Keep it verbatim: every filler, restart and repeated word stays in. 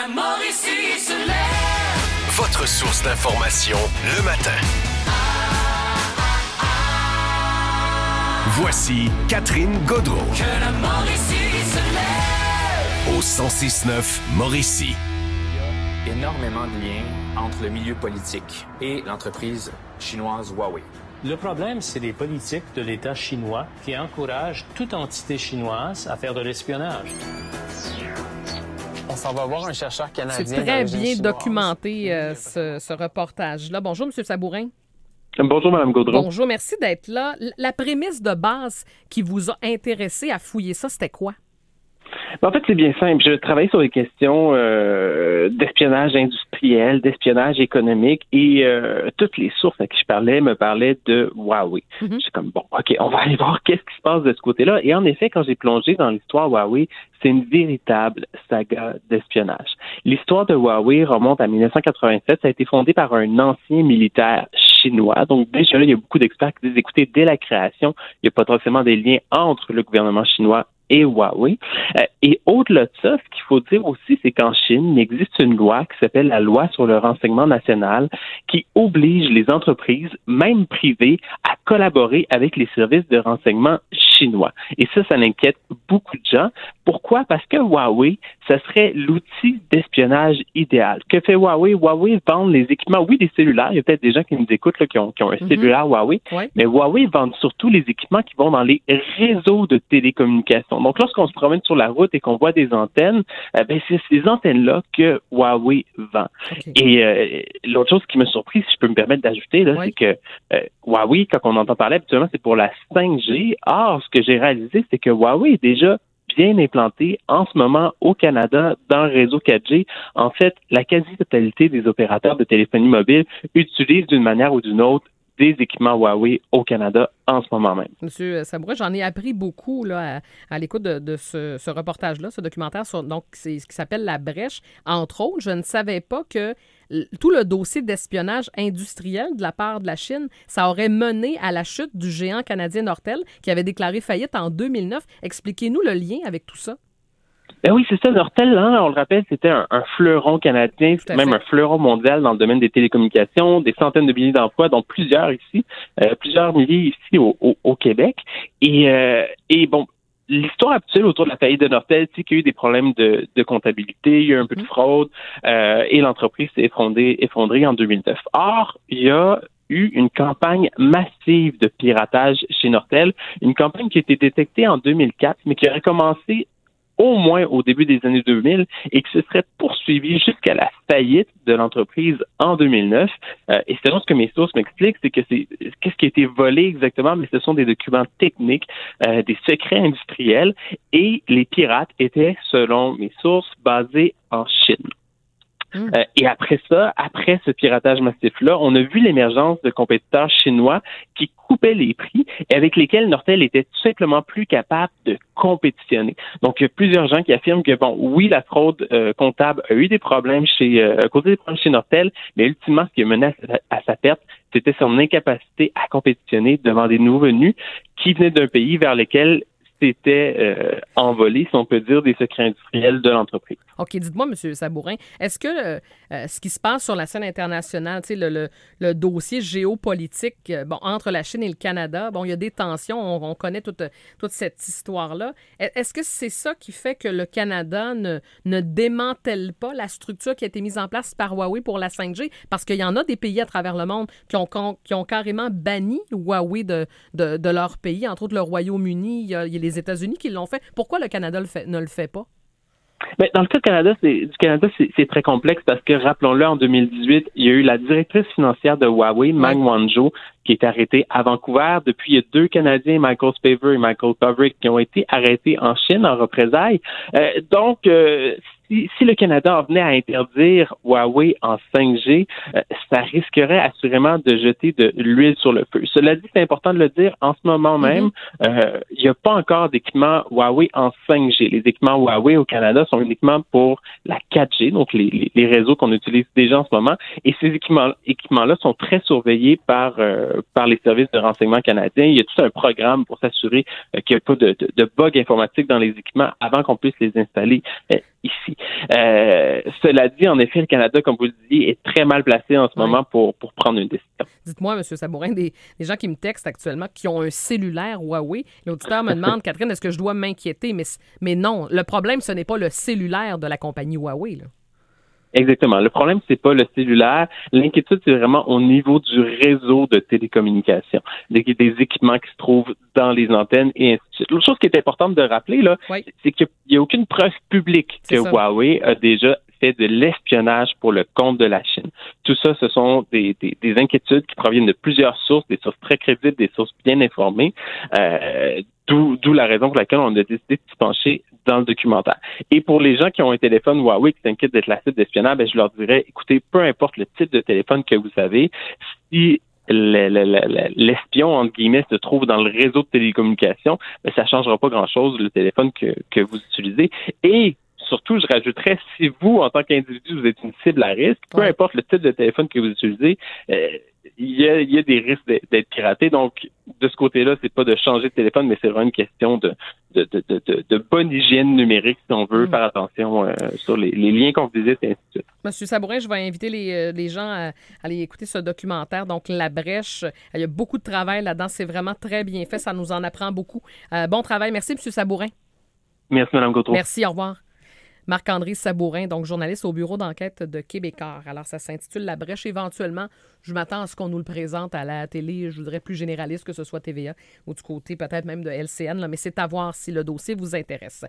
la Mauricie se lève. Votre source d'information le matin. Voici Catherine Gaudreault. Que la Mauricie se lève. Au cent six neuf Mauricie. Il y a énormément de liens entre le milieu politique et l'entreprise chinoise Huawei. Le problème, c'est les politiques de l'État chinois qui encouragent toute entité chinoise à faire de l'espionnage. On s'en va voir un chercheur canadien. C'est très bien documenté, euh, ce, ce reportage-là. Bonjour, M. Sabourin. Bonjour, Mme Gaudreault. Bonjour, merci d'être là. La prémisse de base qui vous a intéressé à fouiller ça, c'était quoi? En fait, c'est bien simple. Je travaille sur les questions euh, d'espionnage industriel, d'espionnage économique et euh, toutes les sources à qui je parlais me parlaient de Huawei. Mm-hmm. Je suis comme, bon, OK, on va aller voir qu'est-ce qui se passe de ce côté-là. Et en effet, quand j'ai plongé dans l'histoire Huawei, c'est une véritable saga d'espionnage. L'histoire de Huawei remonte à dix-neuf cent quatre-vingt-sept. Ça a été fondé par un ancien militaire chinois. Donc, déjà là, il y a beaucoup d'experts qui disent, écoutez, dès la création, il y a potentiellement des liens entre le gouvernement chinois et Huawei. Euh, et au-delà de ça, ce qu'il faut dire aussi, c'est qu'en Chine, il existe une loi qui s'appelle la loi sur le renseignement national qui oblige les entreprises, même privées, à collaborer avec les services de renseignement chinois. Et ça, ça inquiète beaucoup de gens. Pourquoi? Parce que Huawei, ça serait l'outil d'espionnage idéal. Que fait Huawei? Huawei vend les équipements, oui, des cellulaires. Il y a peut-être des gens qui nous écoutent là, qui, ont, qui ont un mm-hmm. cellulaire Huawei. Ouais. Mais Huawei vend surtout les équipements qui vont dans les réseaux de télécommunications. Donc, lorsqu'on se promène sur la route et qu'on voit des antennes, euh, ben, c'est ces antennes-là que Huawei vend. Okay. Et euh, l'autre chose qui m'a surpris, si je peux me permettre d'ajouter, là, ouais. c'est que euh, Huawei, quand on entend parler habituellement, c'est pour la cinq G. Or, ce que j'ai réalisé, c'est que Huawei est déjà bien implanté en ce moment au Canada dans le réseau quatre G. En fait, la quasi-totalité des opérateurs de téléphonie mobile utilisent d'une manière ou d'une autre des équipements Huawei au Canada en ce moment même. Monsieur Sabourin, j'en ai appris beaucoup là, à, à l'écoute de, de ce, ce reportage-là, ce documentaire, sur, donc c'est ce qui s'appelle La Brèche. Entre autres, je ne savais pas que tout le dossier d'espionnage industriel de la part de la Chine, ça aurait mené à la chute du géant canadien Nortel qui avait déclaré faillite en deux mille neuf. Expliquez-nous le lien avec tout ça. Ben oui, c'est ça. Nortel, hein, on le rappelle, c'était un, un fleuron canadien, même fait. un fleuron mondial dans le domaine des télécommunications, des centaines de milliers d'emplois, dont plusieurs ici, euh, plusieurs milliers ici au, au, au Québec. Et, euh, et bon, l'histoire actuelle autour de la faillite de Nortel, c'est qu'il y a eu des problèmes de, de comptabilité, il y a eu un peu de fraude, euh, et l'entreprise s'est effondrée, effondrée en deux mille neuf. Or, il y a eu une campagne massive de piratage chez Nortel, une campagne qui a été détectée en deux mille quatre, mais qui aurait commencé au moins au début des années deux mille et qui se serait poursuivi jusqu'à la faillite de l'entreprise en deux mille neuf. Euh, et selon ce que mes sources m'expliquent, c'est que c'est qu'est-ce qui a été volé exactement, mais ce sont des documents techniques, euh, des secrets industriels, et les pirates étaient, selon mes sources, basés en Chine. Mmh. Euh, et après ça, après ce piratage massif-là, on a vu l'émergence de compétiteurs chinois qui coupaient les prix et avec lesquels Nortel était tout simplement plus capable de compétitionner. Donc, il y a plusieurs gens qui affirment que, bon, oui, la fraude euh, comptable a eu des problèmes chez, euh, à cause des problèmes chez Nortel, mais ultimement, ce qui a mené à sa, à sa perte, c'était son incapacité à compétitionner devant des nouveaux venus qui venaient d'un pays vers lequel s'était euh, envolé, si on peut dire, des secrets industriels de l'entreprise. OK, dites-moi, M. Sabourin, est-ce que euh, ce qui se passe sur la scène internationale, tu sais, le, le, le dossier géopolitique euh, bon, entre la Chine et le Canada, bon, il y a des tensions, on, on connaît toute, toute cette histoire-là. Est-ce que c'est ça qui fait que le Canada ne, ne démantèle pas la structure qui a été mise en place par Huawei pour la cinq G? Parce qu'il y en a des pays à travers le monde qui ont, qui ont carrément banni Huawei de, de, de leur pays, entre autres le Royaume-Uni, il y a, il y a les États-Unis qui l'ont fait. Pourquoi le Canada le fait, ne le fait pas? Mais dans le cas du Canada, c'est, du Canada, c'est, c'est très complexe parce que, rappelons-le, en deux mille dix-huit, il y a eu la directrice financière de Huawei, Meng Wanzhou, qui est arrêtée à Vancouver. Depuis, il y a deux Canadiens, Michael Spavor et Michael Kovrig, qui ont été arrêtés en Chine en représailles. Euh, donc, euh, si, si le Canada en venait à interdire Huawei en cinq G, euh, ça risquerait assurément de jeter de l'huile sur le feu. Cela dit, c'est important de le dire, en ce moment même, euh, il n'y a pas encore d'équipements Huawei en cinq G. Les équipements Huawei au Canada sont uniquement pour la quatre G, donc les, les, les réseaux qu'on utilise déjà en ce moment. Et ces équipements, équipements-là sont très surveillés par, euh, par les services de renseignement canadiens. Il y a tout un programme pour s'assurer euh, qu'il n'y a pas de, de, de bugs informatiques dans les équipements avant qu'on puisse les installer. ici. Euh, cela dit, en effet, le Canada, comme vous le disiez, est très mal placé en ce Oui. moment pour, pour prendre une décision. Dites-moi, M. Sabourin, des, des gens qui me textent actuellement qui ont un cellulaire Huawei. L'auditeur me demande, Catherine, est-ce que je dois m'inquiéter? Mais, mais non, le problème, ce n'est pas le cellulaire de la compagnie Huawei, là. Exactement. Le problème, c'est pas le cellulaire. L'inquiétude, c'est vraiment au niveau du réseau de télécommunications, des, des équipements qui se trouvent dans les antennes et ainsi de suite. L'autre chose qui est importante de rappeler, là, Oui. c'est qu'il n'y a aucune preuve publique C'est que ça. Huawei a déjà fait de l'espionnage pour le compte de la Chine. Tout ça, ce sont des, des, des inquiétudes qui proviennent de plusieurs sources, des sources très crédibles, des sources bien informées. Euh, D'où, d'où la raison pour laquelle on a décidé de s'y pencher dans le documentaire. Et pour les gens qui ont un téléphone Huawei qui s'inquiètent d'être la cible d'espionnage, ben, je leur dirais, écoutez, peu importe le type de téléphone que vous avez, si le, le, le, l'espion, entre guillemets, se trouve dans le réseau de télécommunications, ben, ça ne changera pas grand-chose, le téléphone que, que vous utilisez. Et surtout, je rajouterais, si vous, en tant qu'individu, vous êtes une cible à risque, peu Ouais. importe le type de téléphone que vous utilisez, euh, il y a, il y a des risques d'être, d'être piraté. Donc, de ce côté-là, c'est pas de changer de téléphone, mais c'est vraiment une question de, de, de, de, de, de bonne hygiène numérique, si on veut, Mm. faire attention euh, sur les, les liens qu'on visite et ainsi de suite. Monsieur Sabourin, je vais inviter les, euh, les gens à, à aller écouter ce documentaire. Donc, La Brèche, il y a beaucoup de travail là-dedans. C'est vraiment très bien fait. Ça nous en apprend beaucoup. Euh, bon travail. Merci, Monsieur Sabourin. Merci, Mme Gautreau. Merci, au revoir. Marc-André Sabourin, donc journaliste au bureau d'enquête de Québécois. Alors, ça s'intitule La Brèche. Éventuellement, je m'attends à ce qu'on nous le présente à la télé, je voudrais plus généraliste, que ce soit T V A ou du côté peut-être même de L C N, là, mais c'est à voir si le dossier vous intéresse.